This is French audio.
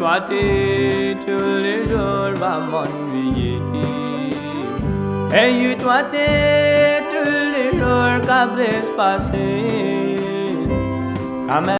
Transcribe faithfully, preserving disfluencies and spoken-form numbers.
toi t'es tous les jours va m'ennuyer. Et toi t'es tous les jours qu'à se passer.